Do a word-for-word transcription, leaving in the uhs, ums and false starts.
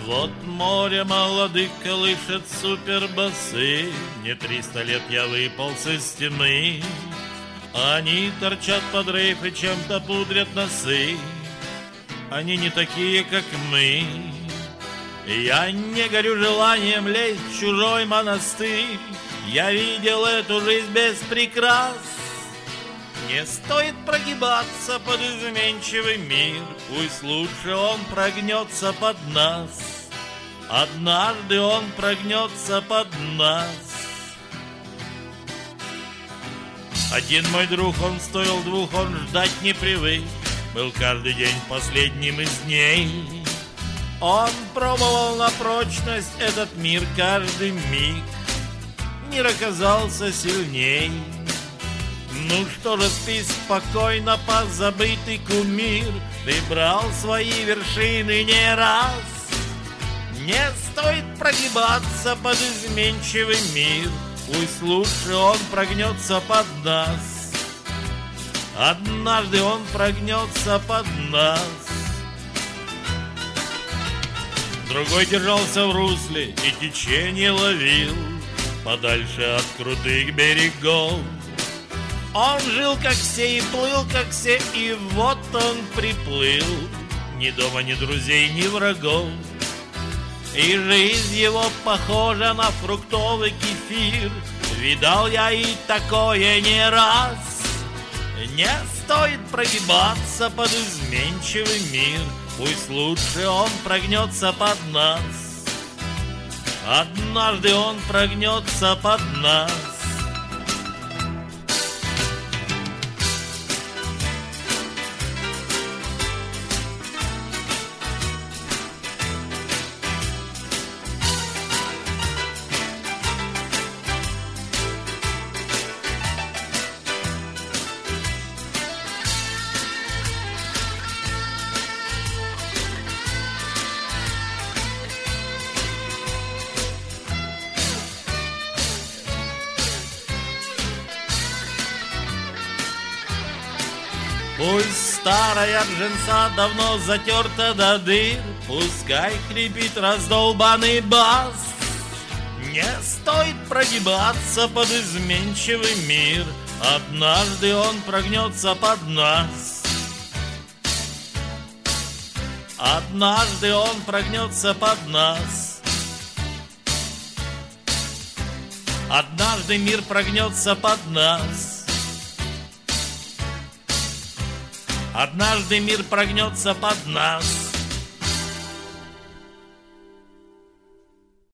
Вот море молодых колышет супербасы. Не триста лет я выполз из стены. Они торчат под рейф и чем-то пудрят носы. Они не такие, как мы. Я не горю желанием лезть в чужой монастырь. Я видел эту жизнь без прикрас. Не стоит прогибаться под изменчивый мир. Пусть лучше он прогнется под нас. Однажды он прогнется под нас. Один мой друг, он стоил двух, он ждать не привык. Был каждый день последним из дней. Он пробовал на прочность этот мир каждый миг. Мир оказался сильней. Ну что же, спи спокойно, позабытый кумир. Ты брал свои вершины не раз. Не стоит прогибаться под изменчивый мир. Пусть лучше он прогнется под нас. Однажды он прогнется под нас. Другой держался в русле и течение ловил подальше от крутых берегов. Он жил, как все, и плыл, как все, и вот он приплыл. Ни дома, ни друзей, ни врагов. И жизнь его похожа на фруктовый кефир. Видал я и такое не раз. Не стоит прогибаться под изменчивый мир. Пусть лучше он прогнется под нас. Однажды он прогнется под нас. Пусть старая джинса давно затерта до дыр. Пускай хрипит раздолбанный бас. Не стоит прогибаться под изменчивый мир. Однажды он прогнется под нас. Однажды он прогнется под нас. Однажды мир прогнется под нас. Однажды мир прогнется под нас.